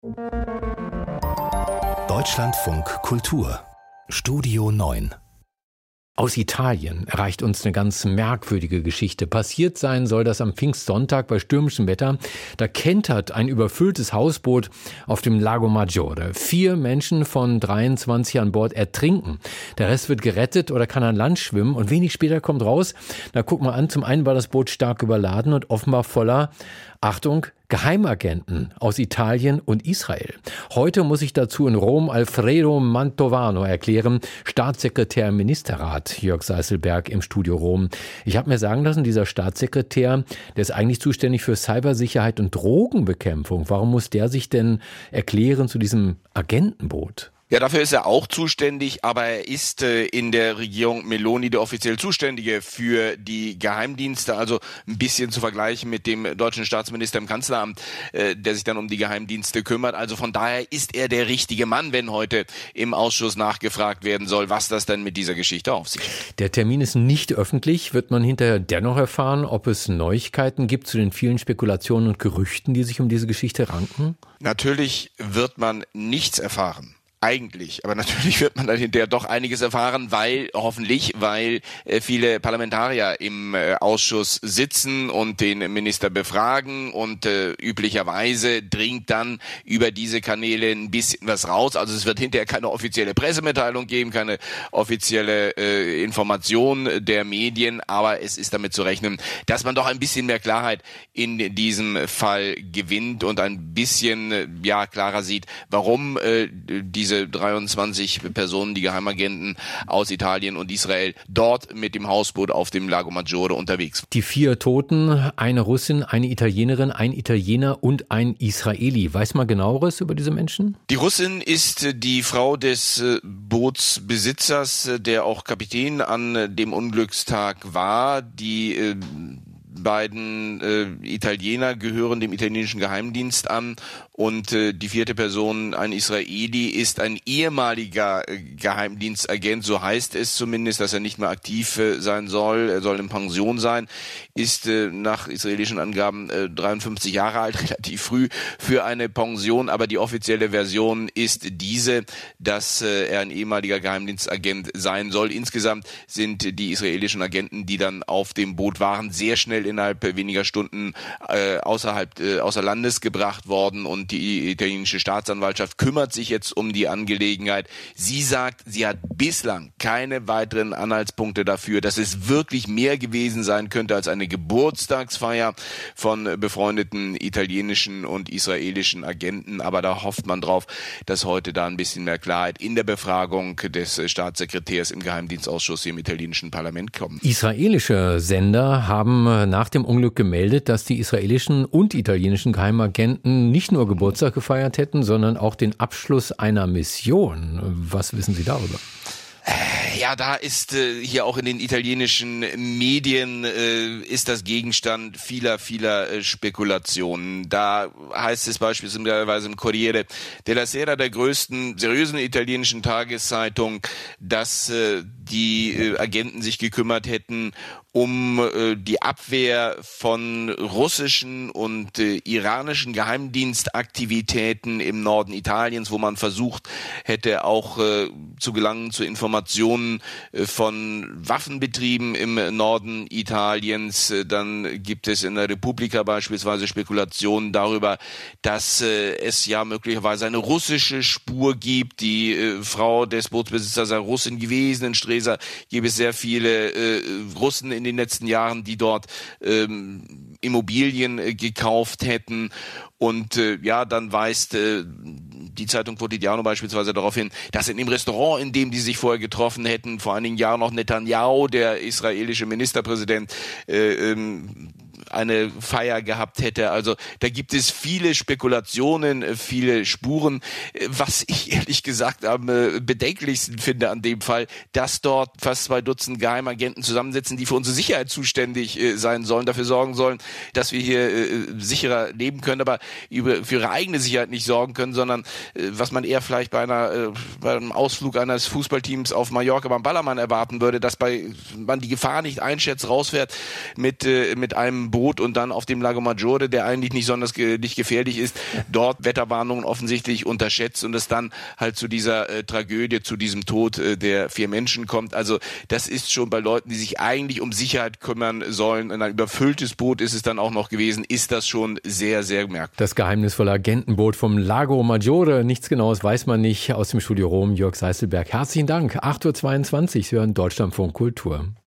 Deutschlandfunk Kultur Studio 9. Aus Italien erreicht uns eine ganz merkwürdige Geschichte. Passiert sein soll das am Pfingstsonntag bei stürmischem Wetter. Da kentert ein überfülltes Hausboot auf dem Lago Maggiore. 4 Menschen von 23 an Bord ertrinken. Der Rest wird gerettet oder kann an Land schwimmen. Und wenig später kommt raus, da guck mal an, zum einen war das Boot stark überladen und offenbar voller, Achtung, Geheimagenten aus Italien und Israel. Heute muss ich dazu in Rom Alfredo Mantovano erklären, Staatssekretär im Ministerrat, Jörg Seißelberg im Studio Rom. Ich habe mir sagen lassen, dieser Staatssekretär, der ist eigentlich zuständig für Cybersicherheit und Drogenbekämpfung. Warum muss der sich denn erklären zu diesem Agentenboot? Ja, dafür ist er auch zuständig, aber er ist in der Regierung Meloni der offiziell Zuständige für die Geheimdienste, also ein bisschen zu vergleichen mit dem deutschen Staatsminister im Kanzleramt, der sich dann um die Geheimdienste kümmert. Also von daher ist er der richtige Mann, wenn heute im Ausschuss nachgefragt werden soll, was das denn mit dieser Geschichte auf sich hat. Der Termin ist nicht öffentlich. Wird man hinterher dennoch erfahren, ob es Neuigkeiten gibt zu den vielen Spekulationen und Gerüchten, die sich um diese Geschichte ranken? Natürlich wird man nichts erfahren. Eigentlich, aber natürlich wird man dann hinterher doch einiges erfahren, weil viele Parlamentarier im Ausschuss sitzen und den Minister befragen und üblicherweise dringt dann über diese Kanäle ein bisschen was raus. Also es wird hinterher keine offizielle Pressemitteilung geben, keine offizielle Information der Medien, aber es ist damit zu rechnen, dass man doch ein bisschen mehr Klarheit in diesem Fall gewinnt und ein bisschen klarer sieht, warum diese 23 Personen, die Geheimagenten aus Italien und Israel, dort mit dem Hausboot auf dem Lago Maggiore unterwegs. Die 4 Toten, eine Russin, eine Italienerin, ein Italiener und ein Israeli. Weiß man genaueres über diese Menschen? Die Russin ist die Frau des Bootsbesitzers, der auch Kapitän an dem Unglückstag war. Die beiden Italiener gehören dem italienischen Geheimdienst an und die 4. Person, ein Israeli, ist ein ehemaliger Geheimdienstagent, so heißt es zumindest, dass er nicht mehr aktiv sein soll, er soll in Pension sein, ist nach israelischen Angaben 53 Jahre alt, relativ früh für eine Pension, aber die offizielle Version ist diese, dass er ein ehemaliger Geheimdienstagent sein soll. Insgesamt sind die israelischen Agenten, die dann auf dem Boot waren, sehr schnell innerhalb weniger Stunden außer Landes gebracht worden und die italienische Staatsanwaltschaft kümmert sich jetzt um die Angelegenheit. Sie sagt, sie hat bislang keine weiteren Anhaltspunkte dafür, dass es wirklich mehr gewesen sein könnte als eine Geburtstagsfeier von befreundeten italienischen und israelischen Agenten, aber da hofft man drauf, dass heute da ein bisschen mehr Klarheit in der Befragung des Staatssekretärs im Geheimdienstausschuss hier im italienischen Parlament kommt. Israelische Sender haben nach dem Unglück gemeldet, dass die israelischen und italienischen Geheimagenten nicht nur Geburtstag gefeiert hätten, sondern auch den Abschluss einer Mission. Was wissen Sie darüber? Ja, da ist hier auch in den italienischen Medien ist das Gegenstand vieler Spekulationen. Da heißt es beispielsweise im Corriere della Sera, der größten seriösen italienischen Tageszeitung, dass die Agenten sich gekümmert hätten um die Abwehr von russischen und iranischen Geheimdienstaktivitäten im Norden Italiens, wo man versucht hätte, auch zu gelangen zu Informationen von Waffenbetrieben im Norden Italiens. Dann gibt es in der Repubblica beispielsweise Spekulationen darüber, dass es ja möglicherweise eine russische Spur gibt. Die Frau des Bootsbesitzers sei Russin gewesen. In Stresa gibt es sehr viele Russen in den letzten Jahren, die dort Immobilien gekauft hätten. Und dann weist die Zeitung Quotidiano beispielsweise darauf hin, dass in dem Restaurant, in dem die sich vorher getroffen hätten, vor einigen Jahren noch Netanyahu, der israelische Ministerpräsident, eine Feier gehabt hätte. Also da gibt es viele Spekulationen, viele Spuren. Was ich ehrlich gesagt am bedenklichsten finde an dem Fall, dass dort fast 2 Dutzend Geheimagenten zusammensitzen, die für unsere Sicherheit zuständig sein sollen, dafür sorgen sollen, dass wir hier sicherer leben können, aber für ihre eigene Sicherheit nicht sorgen können, sondern was man eher vielleicht bei einem Ausflug eines Fußballteams auf Mallorca beim Ballermann erwarten würde, dass man die Gefahr nicht einschätzt, rausfährt mit einem Boot und dann auf dem Lago Maggiore, der eigentlich nicht sonderlich gefährlich ist, dort Wetterwarnungen offensichtlich unterschätzt und es dann halt zu dieser Tragödie, zu diesem Tod der 4 Menschen kommt. Also das ist schon bei Leuten, die sich eigentlich um Sicherheit kümmern sollen, ein überfülltes Boot ist es dann auch noch gewesen, ist das schon sehr, sehr merkwürdig. Das geheimnisvolle Agentenboot vom Lago Maggiore, nichts Genaues weiß man nicht. Aus dem Studio Rom, Jörg Seißelberg. Herzlichen Dank. 8.22 Uhr, Sie hören Deutschlandfunk Kultur.